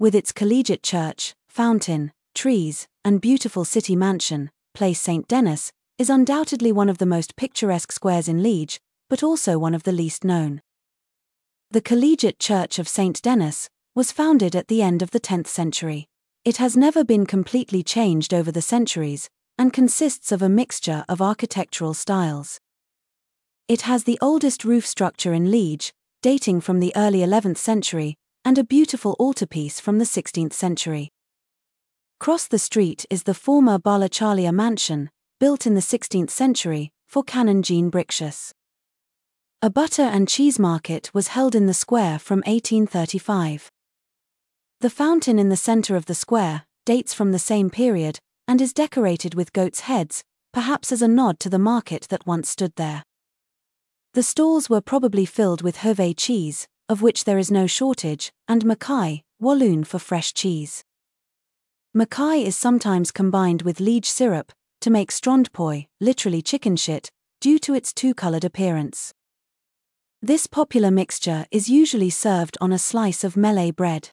With its collegiate church, fountain, trees, and beautiful city mansion, Place St. Denis is undoubtedly one of the most picturesque squares in Liège, but also one of the least known. The Collegiate Church of St. Denis was founded at the end of the 10th century. It has never been completely changed over the centuries, and consists of a mixture of architectural styles. It has the oldest roof structure in Liège, dating from the early 11th century, and a beautiful altarpiece from the 16th century. Across the street is the former Balachalia mansion, built in the 16th century, for Canon Jean Briccius. A butter and cheese market was held in the square from 1835. The fountain in the center of the square dates from the same period, and is decorated with goats' heads, perhaps as a nod to the market that once stood there. The stalls were probably filled with Hervé cheese, of which there is no shortage, and Mackay, Walloon for fresh cheese. Mackay is sometimes combined with Liège syrup to make strandpoi, literally chicken shit, due to its two-colored appearance. This popular mixture is usually served on a slice of Melé bread.